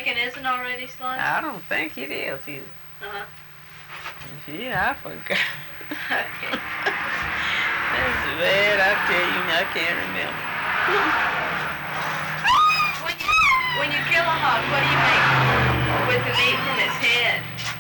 bacon isn't already sliced? I don't think it is either. Uh-huh. Yeah, I forgot. Okay. That's bad, I tell you, I can't remember. When you kill a hog, what do you make with the meat from its head?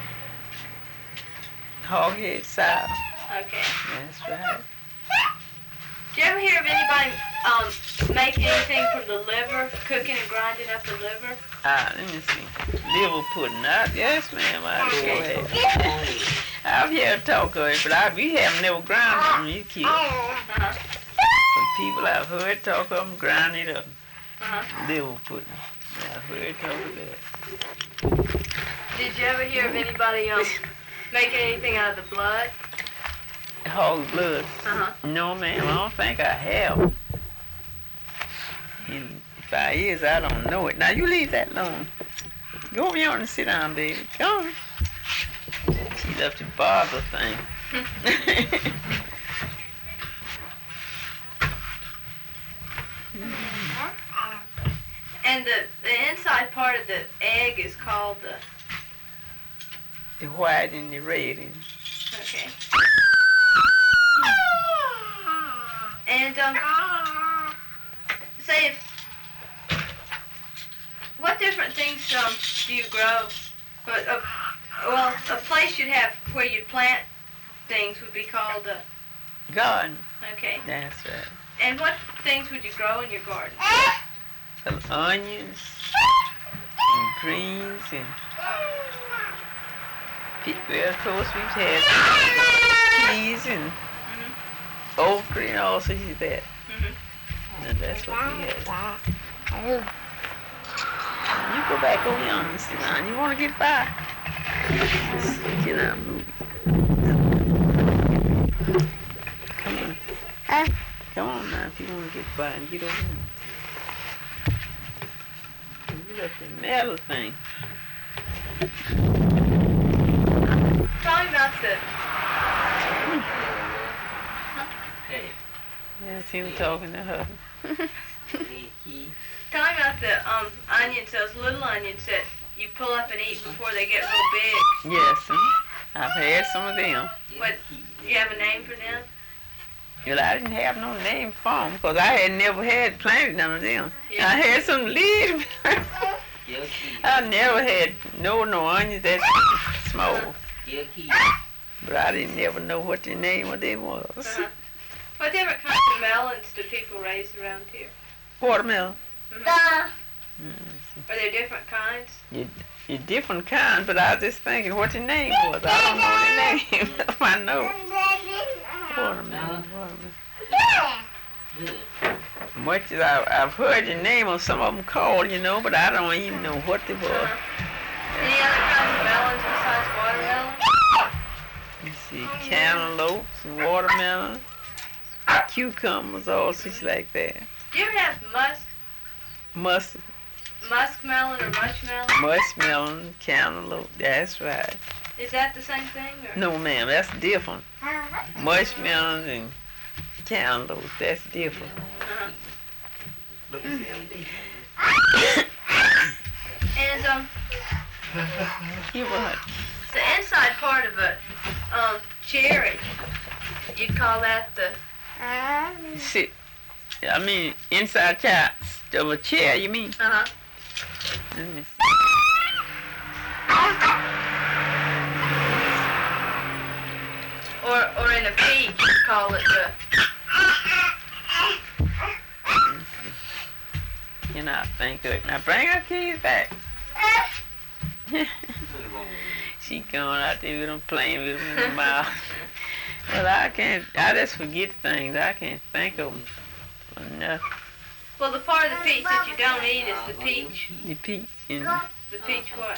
Hog head salad. Okay. That's right. Do you ever hear of anybody make anything from the liver, cooking and grinding up the liver? Let me see. Liver pudding. Yes, ma'am, I do have. I've heard talk of it, but we have never ground them. You kids. Uh-huh. But people I've heard talk of them, grind it up. Uh-huh. Liver pudding. I've heard talk of that. Did you ever hear of anybody making anything out of the blood? Hog blood? Uh-huh. No, ma'am, I don't think I have. In 5 years, I don't know it. Now, you leave that alone. Go over here and sit down, baby. Come on. She left the barber thing. And the inside part of the egg is called The white and the red. Okay. And say what different things do you grow? But well, a place you'd have where you'd plant things would be called a garden. Okay. That's right. And what things would you grow in your garden? Some onions and greens and well, of course we've had peas and okra and all sorts of that. And that's what we had. You go back over here and sit down. You want to get by? Get out, move. Come on. Come on now if you want to get by and get over here. You left the metal thing. Tell me about the... Yes, he was talking to her. Tell me about the onions, those little onions that you pull up and eat before they get real big. Yes, I've had some of them. What, do you have a name for them? Well, I didn't have no name for them because I had never had planted none of them. Yeah. I had some leaves. I never had no onions that small. But I didn't ever know what the name of them was. Uh-huh. What different kinds of melons do people raise around here? Watermelon. Are there different kinds? You're different kind, but I was just thinking what the name was. I don't know the name. I know. Watermelon. Much as I've heard the name of some of them called, but I don't even know what they were. Any other kinds of melons besides watermelon? You see, cantaloupes and watermelon, cucumbers, all sorts like that. Do you ever have muskmelon or mushmelon? Muskmelon, cantaloupe, that's right. Is that the same thing? Or? No, ma'am, that's different. Mushmelon and cantaloupe, that's different. And You what? the inside part of a cherry, you'd call that the... See, I mean, inside of a chair, you mean? Uh-huh. Let me see. Or in a peach, you'd call it the... I think of it. Now bring her keys back. She going out there with them playing with them in the mouth. Well, I just forget things. I can't think of them for nothing. Well, the part of the peach that you don't eat is the peach. The peach and The peach what?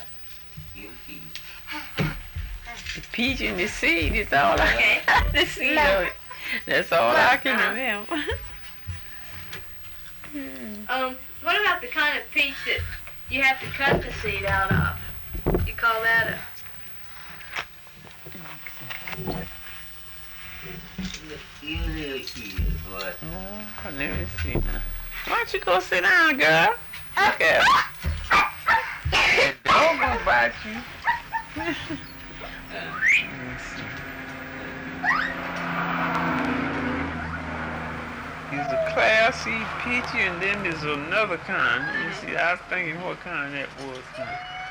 the peach and the seed is all I can. The seed of it. That's all I can remember. What about the kind of peach that you have to cut the seed out of? You call that a... No, let me see now. Why don't you go sit down, girl? Okay. you. Let me see. He's a classy, peachy, and then there's another kind. Let me see. I was thinking what kind that was.